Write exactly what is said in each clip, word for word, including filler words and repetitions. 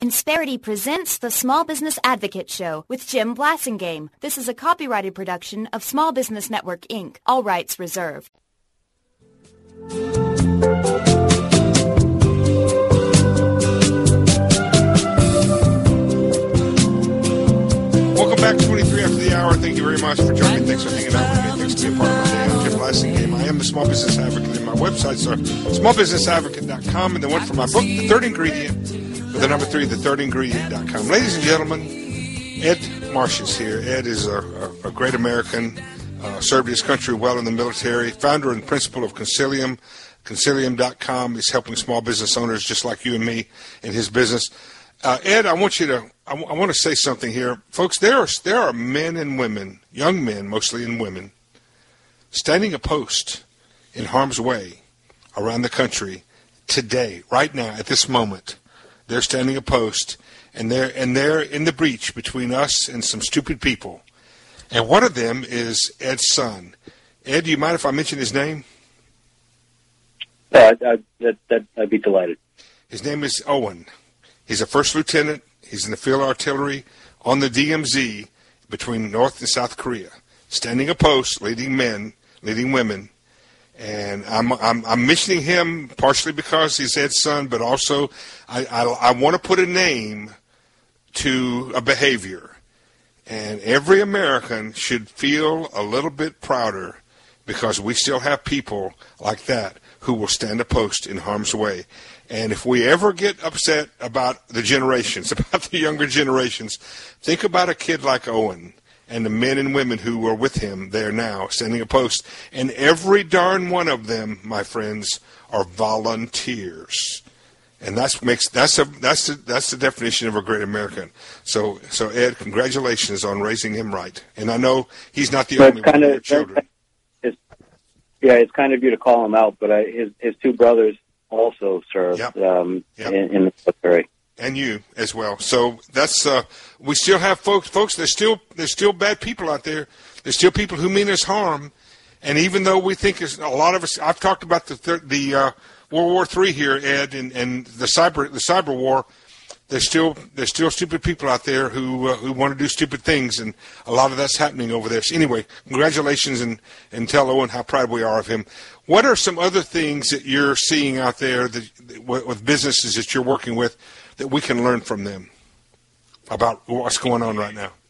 Insperity presents the Small Business Advocate Show with Jim Blasingame. This is a copyrighted production of Small Business Network, Incorporated. All rights reserved. Welcome back, twenty-three after the hour. Thank you very much for joining me. Thanks for hanging out with me. Thanks for being part of my day. I'm Jim Blasingame. I am the Small Business Advocate, and my websites are small business advocate dot com, and the one for my book, The Third Ingredient, with the number three, the third ingredient dot com. Ladies and gentlemen, Ed Marsh is here. Ed is a, a, a great American, uh, served his country well in the military, founder and principal of Concilium, concilium dot com. He's helping small business owners just like you and me in his business. Uh, Ed, I want you to, I, w- I want to say something here. Folks, there are, there are men and women, young men mostly and women, standing a post in harm's way around the country today, right now, at this moment. They're standing a post, and they're, and they're in the breach between us and some stupid people. And one of them is Ed's son. Ed, do you mind if I mention his name? Uh, I, that, that, I'd be delighted. His name is Owen. He's a first lieutenant. He's in the field artillery on the D M Z between North and South Korea, standing a post, leading men, leading women. And I'm I'm, I'm mentioning him partially because he's Ed's son, but also I, I, I want to put a name to a behavior. And every American should feel a little bit prouder because we still have people like that who will stand a post in harm's way. And if we ever get upset about the generations, about the younger generations, think about a kid like Owen and the men and women who are with him there now, standing a post. And every darn one of them, my friends, are volunteers. And that's makes that's a that's the that's the definition of a great American. So so Ed, congratulations on raising him right. And I know he's not the but only one of your children. It's, yeah, it's kind of you to call him out, but I, his his two brothers also served yep. um, yep. in, in the military. And you as well. So that's uh, we still have folks. Folks, there's still there's still bad people out there. There's still people who mean us harm. And even though we think it's, a lot of us, I've talked about the thir- the uh, World War Three here, Ed, and, and the cyber the cyber war. There's still there's still stupid people out there who uh, who want to do stupid things, and a lot of that's happening over there. So anyway, congratulations, and, and tell Owen how proud we are of him. What are some other things that you're seeing out there that, with businesses that you're working with that we can learn from them about what's going on right now?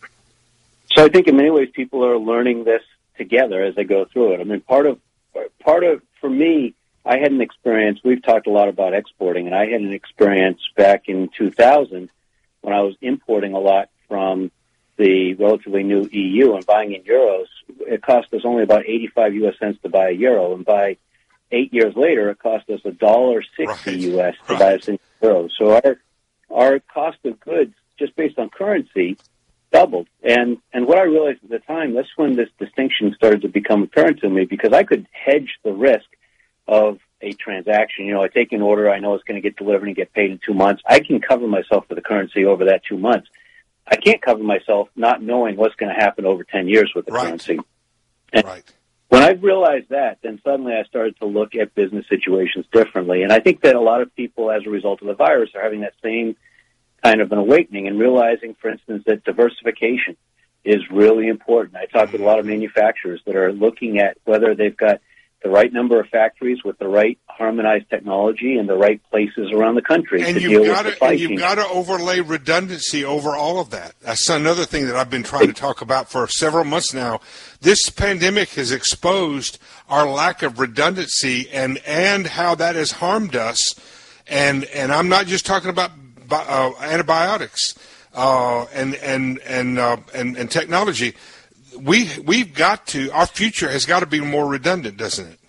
So I think in many ways people are learning this together as they go through it. I mean, part of part of for me, I had an experience. We've talked a lot about exporting, and I had an experience back in two thousand when I was importing a lot from the relatively new E U and buying in euros. It cost us only about eighty-five U S cents to buy a euro, and by eight years later, it cost us a dollar sixty right. U S to right. buy us in euros. So our our cost of goods, just based on currency, doubled. And and what I realized at the time, that's when this distinction started to become apparent to me, because I could hedge the risk of a transaction. You know, I take an order, I know it's going to get delivered and get paid in two months. I can cover myself for the currency over that two months. I can't cover myself not knowing what's going to happen over ten years with the right. currency. And right. when I realized that, then suddenly I started to look at business situations differently. And I think that a lot of people, as a result of the virus, are having that same kind of an awakening and realizing, for instance, that diversification is really important. I talk with a lot of manufacturers that are looking at whether they've got the right number of factories with the right harmonized technology in the right places around the country and to you've deal got with to, supply and chain. You've got to overlay redundancy over all of that. That's another thing that I've been trying to talk about for several months now. This pandemic has exposed our lack of redundancy and, and how that has harmed us. And, and I'm not just talking about uh, antibiotics uh, and, and, and, uh, and, and technology. We, we've got to, our future has got to be more redundant, doesn't it?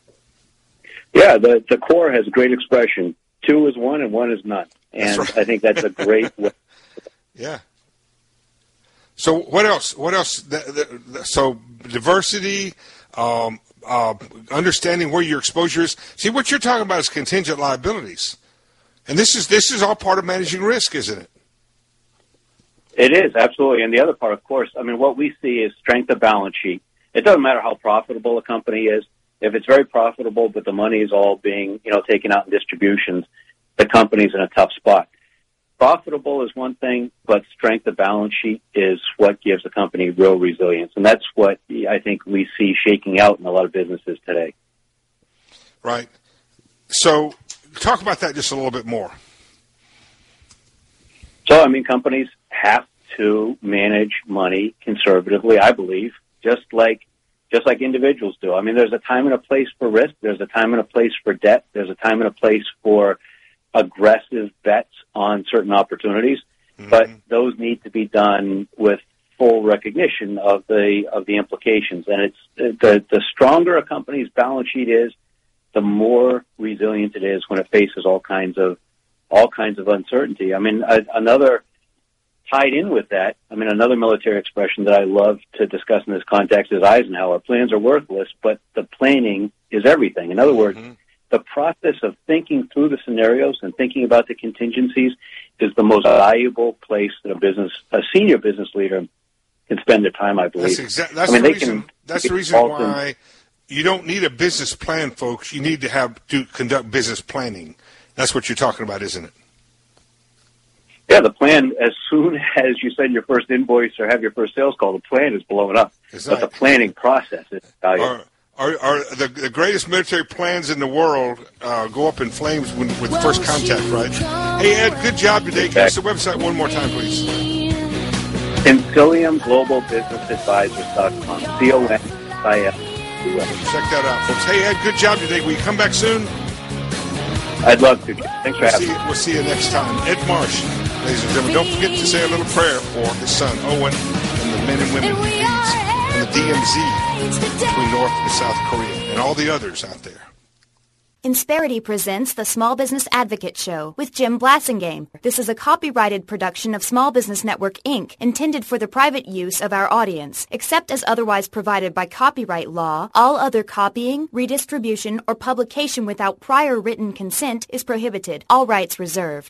Yeah, the, the core has a great expression. Two is one and one is none. And right. I think that's a great way. Yeah. So what else? What else? The, the, so diversity, um, uh, understanding where your exposure is. See, what you're talking about is contingent liabilities. And this is this is all part of managing risk, isn't it? It is, absolutely. And the other part, of course, I mean, what we see is strength of balance sheet. It doesn't matter how profitable a company is. If it's very profitable, but the money is all being, you know, taken out in distributions, the company's in a tough spot. profitable is one thing, but strength of balance sheet is what gives a company real resilience. And that's what I think we see shaking out in a lot of businesses today. Right. So talk about that just a little bit more. So, I mean, companies have to manage money conservatively, I believe, just like just like individuals do. I mean, there's a time and a place for risk. There's a time and a place for debt. There's a time and a place for aggressive bets on certain opportunities. Mm-hmm. But those need to be done with full recognition of the of the implications. And it's the the stronger a company's balance sheet is, the more resilient it is when it faces all kinds of all kinds of uncertainty. I mean, a, another tied in with that, I mean, another military expression that I love to discuss in this context is Eisenhower. Plans are worthless, but the planning is everything. In other words, mm-hmm. the process of thinking through the scenarios and thinking about the contingencies is the most valuable place that a business, a senior business leader can spend their time, I believe. That's, exa- that's I mean, the they reason, can, that's the reason why you don't need a business plan, folks. You need to have to conduct business planning. That's what you're talking about, isn't it? Yeah, the plan, as soon as you send your first invoice or have your first sales call, the plan is blowing up. Exactly. But the planning process is valuable. Are, are, are the, the greatest military plans in the world uh, go up in flames when, with first contact, right? Hey, Ed, good job today. Give us the website one more time, please. Consilium Global Business Advisors dot com. C O N I S. Check that out, folks. Hey, Ed, good job today. Will you come back soon? I'd love to. Thanks for we'll having see, me. We'll see you next time. Ed Marsh, ladies and gentlemen. Don't forget to say a little prayer for his son, Owen, and the men and women he leads, and the D M Z between North and South Korea, and all the others out there. Insperity presents the Small Business Advocate Show with Jim Blasingame. This is a copyrighted production of Small Business Network, Incorporated, intended for the private use of our audience. Except as otherwise provided by copyright law, all other copying, redistribution, or publication without prior written consent is prohibited. All rights reserved.